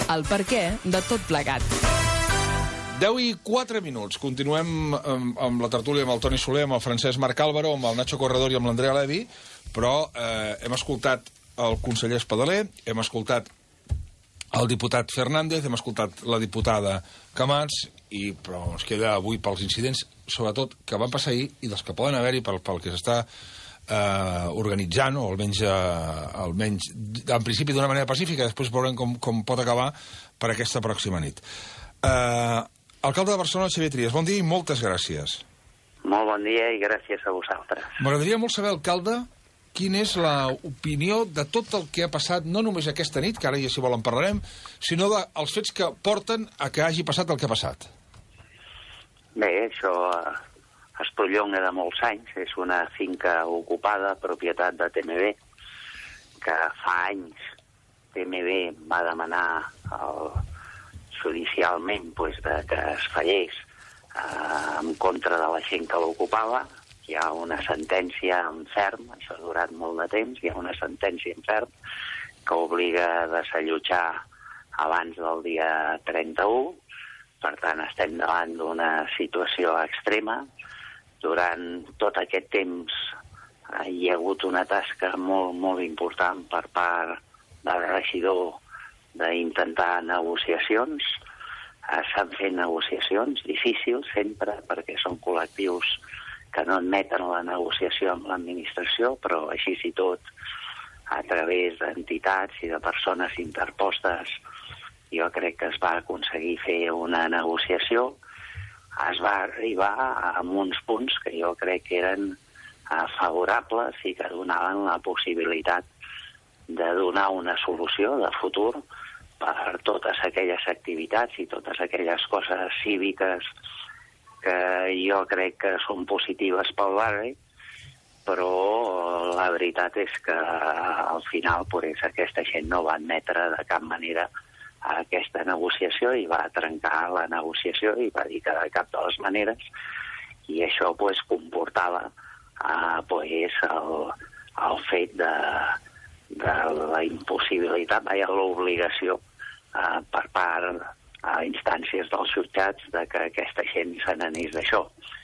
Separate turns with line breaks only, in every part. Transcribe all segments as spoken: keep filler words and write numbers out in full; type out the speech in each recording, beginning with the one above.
el perquè de tot plegat.
deu i quatre minuts. Continuem amb, amb la tertúlia amb el Toni Soler, amb el Francesc Marc Álvaro, amb el Nacho Corredor i amb l'Andrea Levy, però eh, hem escoltat el conseller Espadaler, hem escoltat el diputat Fernández, hem escoltat la diputada Camats, i, però ens queda avui pels incidents, sobretot, que van passar ahir i dels que poden haver-hi pel, pel que s'està eh, organitzant, o almenys, eh, almenys en principi d'una manera pacífica, després veurem com, com pot acabar per aquesta pròxima nit. Eh, alcalde de Barcelona, Xavier Trias, bon dia i moltes gràcies.
Molt bon dia i gràcies a vosaltres.
M'agradaria molt saber, alcalde, quina és l'opinió de tot el que ha passat, no només aquesta nit, que ara ja si volen parlarem, sinó dels fets que porten a que hagi passat el que ha passat.
Bé, això eh, es prolonga de molts anys. És una finca ocupada, propietat de T M B, que fa anys T M B va demanar el, judicialment pues, de, que es fallés eh, en contra de la gent que l'ocupava. Hi ha una sentència en ferm, això ha durat molt de temps, hi ha una sentència en ferm que obliga a desallotjar abans del dia trenta-u. Per tant, estem davant d'una situació extrema. Durant tot aquest temps eh, hi ha hagut una tasca molt, molt important per part del regidor d'intentar negociacions. Eh, S'han fet negociacions difícils sempre, perquè són col·lectius que no admeten la negociació amb l'administració, però així i tot, a través d'entitats i de persones interpostes, jo crec que es va aconseguir fer una negociació. Es va arribar a uns punts que jo crec que eren eh, favorables i que donaven la possibilitat de donar una solució de futur per totes aquelles activitats i totes aquelles coses cíviques que jo crec que són positives pel barri, però la veritat és que al final pues, aquesta gent no va admetre de cap manera aquesta negociació i va trencar la negociació i va dir que de cap de les maneres, i això pues, comportava eh, pues, el, el fet de, de la impossibilitat, vaja, l'obligació eh, per part a instàncies dels jutjats de que aquesta gent se n'anés d'això.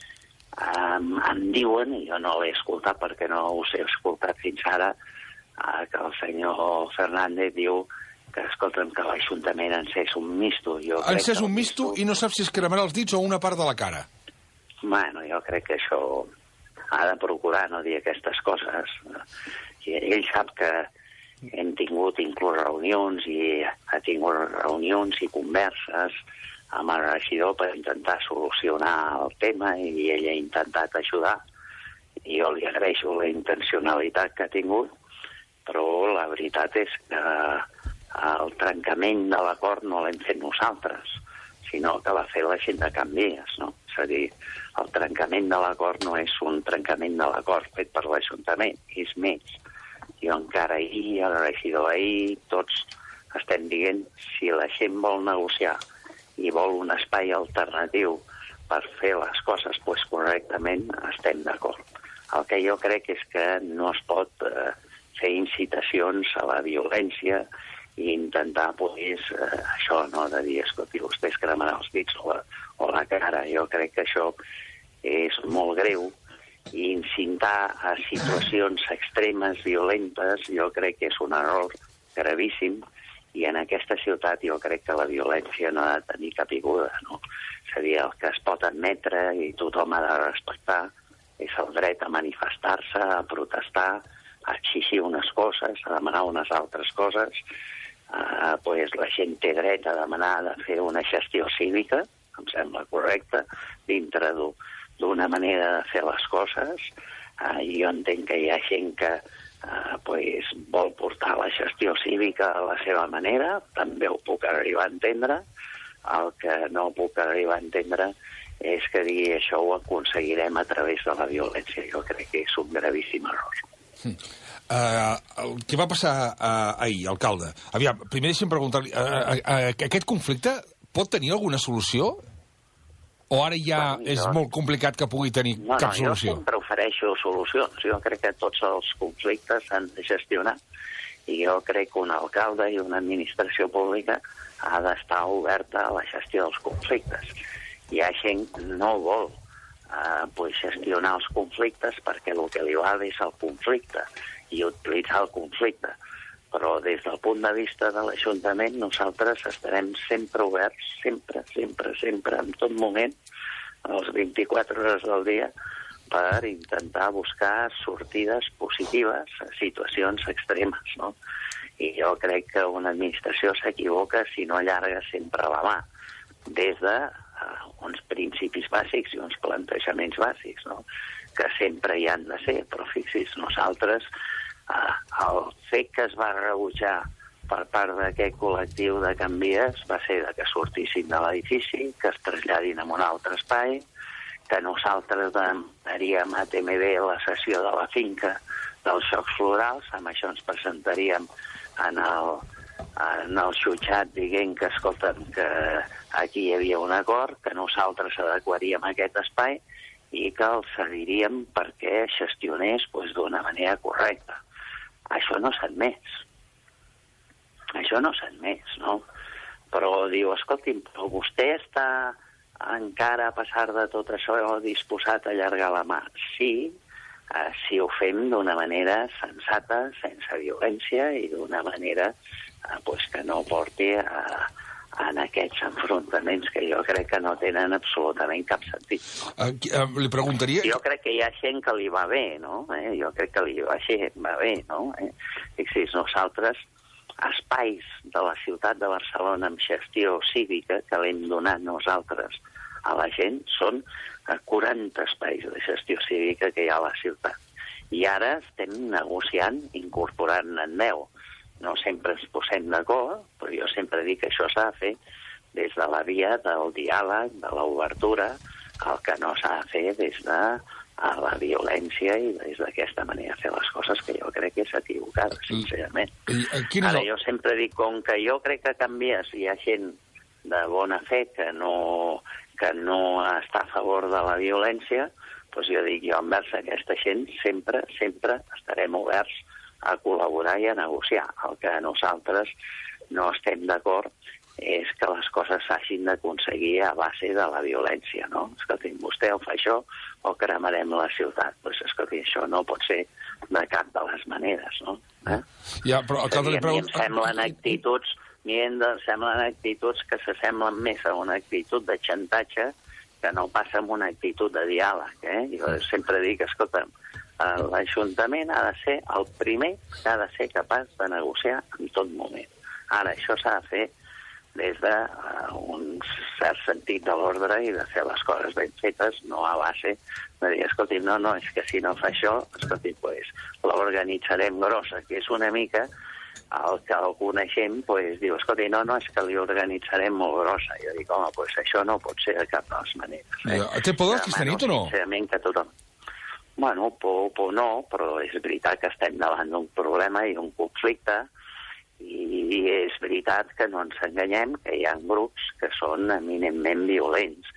Um, em diuen, i jo no l'he escoltat perquè no us he escoltat fins ara, uh, que el senyor Fernández diu que, escolta'm, que l'Ajuntament encés un misto. Jo
encés un misto i no saps si es cremarà els dits o una part de la cara.
Bueno, jo crec que això ha de procurar no dir aquestes coses. I ell sap que hem tingut inclús reunions i ha tingut reunions i converses amb el regidor per intentar solucionar el tema i ell ha intentat ajudar. I jo li agraeixo la intencionalitat que ha tingut, però la veritat és que el trencament de l'acord no l'hem fet nosaltres, sinó que l'ha fet la gent de Can Vies, no? És a dir, el trencament de l'acord no és un trencament de l'acord fet per l'Ajuntament, és més. Jo encara ahir, el regidor ahir, tots estem dient si la gent vol negociar i vol un espai alternatiu per fer les coses pues, correctament, estem d'acord. El que jo crec és que no es pot eh, fer incitacions a la violència i intentar pues, eh, això, no?, de dir, escolti, vostès cremaran els dits o la, o la cara. Jo crec que això és molt greu. I incitar a situacions extremes, violentes, jo crec que és un error gravíssim, i en aquesta ciutat jo crec que la violència no ha de tenir capiguda, no? És a dir, el que es pot admetre i tothom ha de respectar és el dret a manifestar-se, a protestar, a exigir unes coses, a demanar unes altres coses. Uh, pues la gent té dret a demanar de fer una gestió cívica, em sembla correcte, dintre d'un d'una manera de fer les coses. Uh, jo entenc que hi ha gent que uh, pues, vol portar la gestió cívica a la seva manera, també ho puc arribar a entendre. El que no puc arribar a entendre és que dir això ho aconseguirem a través de la violència. Jo crec que és un gravíssim error.
Mm. Uh, el que va passar uh, ahir, alcalde? Aviam, primer deixem preguntar-li, uh, uh, uh, aquest conflicte pot tenir alguna solució? O ara ja bueno, jo... és molt complicat que pugui tenir
no,
cap
no,
solució?
Jo sempre ofereixo solucions. Jo crec que tots els conflictes s'han de gestionar I jo crec que un alcalde i una administració pública ha d'estar oberta a la gestió dels conflictes. Hi ha gent que no vol eh, pues gestionar els conflictes perquè el que li va bé és el conflicte i utilitzar el conflicte. Però des del punt de vista de l'Ajuntament nosaltres estarem sempre oberts, sempre, sempre, sempre, en tot moment, a les vint-i-quatre hores del dia, per intentar buscar sortides positives a situacions extremes, no? I jo crec que una administració s'equivoca si no allarga sempre la mà, des de uh, uns principis bàsics i uns plantejaments bàsics, no? Que sempre hi han de ser, però fixi's, nosaltres, uh, el fet que es va rebutjar per part d'aquest col·lectiu de Can Vies va ser de que sortissin de l'edifici, que es traslladin a un altre espai, que nosaltres demanaríem a T M B la sessió de la finca dels Jocs Florals, amb això ens presentaríem en el, en el jutjat dient que, escolta'm, que aquí hi havia un acord, que nosaltres adequaríem aquest espai i que el cediríem perquè gestionés pues, d'una manera correcta. Això no s'ha admès. Això no s'ha admès, no? Però diu, escolti'm, però vostè està encara a passar de tot això disposat a allargar la mà. Sí, eh, si ho fem d'una manera sensata, sense violència i d'una manera eh, pues que no porti a, a aquests enfrontaments que jo crec que no tenen absolutament cap sentit.
Uh, uh, li preguntaria...
Jo crec que hi ha gent que li va bé, no? Eh? Jo crec que li va, va bé, no? Eh? Fixis, nosaltres espais de la ciutat de Barcelona amb gestió cívica que l'hem donat nosaltres a la gent són quaranta espais de gestió cívica que hi ha a la ciutat. I ara estem negociant incorporant-ne en deu. No sempre ens posem d'acord, però jo sempre dic que això s'ha de fer des de la via del diàleg, de l'obertura, el que no s'ha de fer des de a la violència i des d'aquesta manera de fer les coses que jo crec que és equivocada, sincerament. I, i, Ara, jo sempre dic, com que jo crec que canvies, hi ha gent de bona fe que no, que no està a favor de la violència, doncs jo dic, jo envers aquesta gent sempre, sempre estarem oberts a col·laborar i a negociar. El que nosaltres no estem d'acord és que les coses s'hagin d'aconseguir a base de la violència, no? Escolti, vostè o fa això o cremarem la ciutat. Doncs, escolti, això no pot ser de cap de les maneres, no? Eh?
Ja, però el alcalde li pregunta...
A mi em semblen actituds, mi em semblen actituds que s'assemblen més a una actitud de xantatge que no passa amb una actitud de diàleg, eh? Jo sempre dic, escolta'm, l'Ajuntament ha de ser el primer que ha de ser capaç de negociar en tot moment. Ara, això s'ha de fer des d'un uh, cert sentit de l'ordre i de fer les coses ben fetes, no a base de dir, escolti, no, no, és que si no fa això, escolti, pues, l'organitzarem grossa, que és una mica el que el coneixem, pues, diu, escolti, no, no, és que li organitzarem molt grossa. Jo dic, home, pues això no pot ser de cap de les maneres. Eh?
Ja, té por aquesta nit o no?
Sincerament que tothom... Bueno, por, por no, però és veritat que estem davant d'un problema i un conflicte. I és veritat que no ens enganyem, que hi ha grups que són eminentment violents.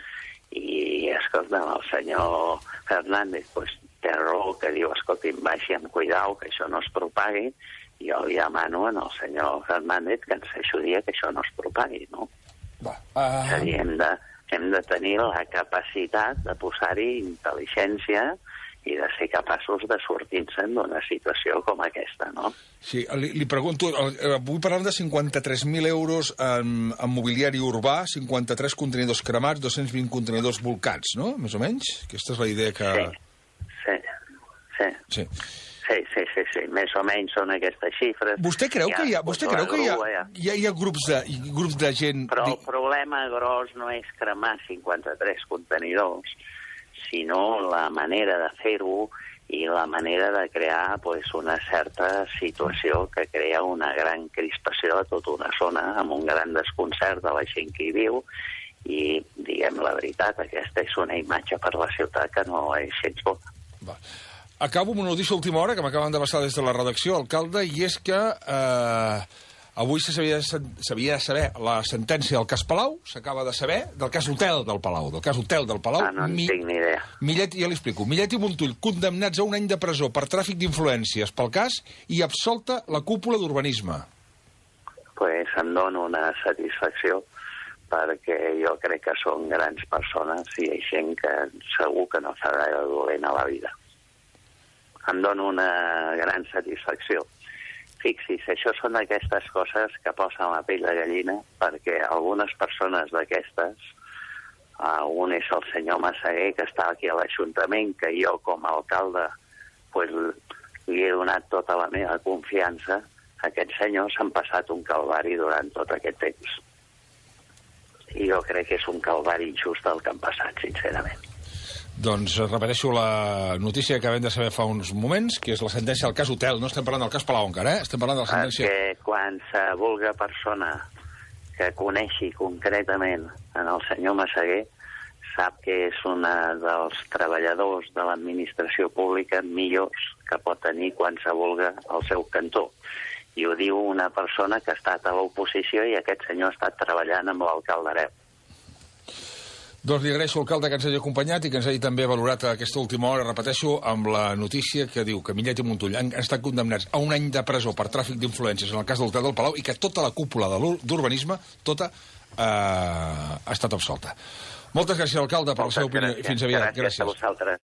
I, escolta, el senyor Fernández pues, té raó que diu, escolti, vagi amb cuidao, que això no es propagui. Jo li demano al senyor Fernández que ens ajudi a que això no es propagui, no?
Va, uh...
És a dir, hem de, hem de tenir la capacitat de posar-hi intel·ligència i de ser capaços de sortir-se'n d'una situació com aquesta, no?
Sí, li, li pregunto, avui parlant de cinquanta-tres mil euros en, en mobiliari urbà, cinquanta-tres contenidors cremats, dos-cents vint contenidors volcats, no? Més o menys? Aquesta és la idea que...
Sí, sí, sí. Sí. Sí, sí, sí, sí, més o menys són aquestes xifres.
Vostè creu que hi ha, vostè creu que hi ha, hi ha, hi ha grups, de, grups de gent...
Però el problema gros no és cremar cinquanta-tres contenidors, sinó la manera de fer-ho i la manera de crear pues, una certa situació que crea una gran crispació a tota una zona, amb un gran desconcert de la gent que hi viu, i, diguem la veritat, aquesta és una imatge per la ciutat que no és gens bona.
Va. Acabo amb una notícia última hora que m'acaben de passar des de la redacció, alcalde, i és que eh, Avui s'havia de saber la sentència del cas Palau, s'acaba de saber, del cas Hotel del Palau, del cas Hotel del Palau.
Ah, no en tinc ni idea.
Millet, ja l'explico. Millet i Montull, condemnats a un any de presó per tràfic d'influències pel cas i absolta la cúpula d'urbanisme.
Pues em dono una satisfacció perquè jo crec que són grans persones i hi ha gent que segur que no farà dolent a la vida. Em dono una gran satisfacció. Fixis, això són aquestes coses que posen la pell de gallina perquè algunes persones d'aquestes, uh, un és el senyor Massaguer, que està aquí a l'Ajuntament, que jo com a alcalde pues, li he donat tota la meva confiança. Aquests senyors han passat un calvari durant tot aquest temps. I jo crec que és un calvari injust el que han passat, sincerament.
Doncs repeteixo la notícia que acabem de saber fa uns moments, que és la sentència del cas Hotel. No estem parlant del cas Palau encara, eh? Estem parlant de la sentència...
Perquè qualsevol persona que coneixi concretament en el senyor Massaguer sap que és un dels treballadors de l'administració pública millors que pot tenir qualsevol al seu cantó. I ho diu una persona que ha estat a l'oposició i aquest senyor ha estat treballant amb l'alcalde Hereu.
Doncs li agraeixo, alcalde, que ens hagi acompanyat i que ens hagi també valorat aquesta última hora, repeteixo, amb la notícia que diu que Millet i Montull han estat condemnats a un any de presó per tràfic d'influències en el cas del Hotel del Palau i que tota la cúpula d'urbanisme, tota, eh, ha estat absolta. Moltes gràcies, alcalde, per la seva opinió. Fins aviat.
Gràcies a vosaltres.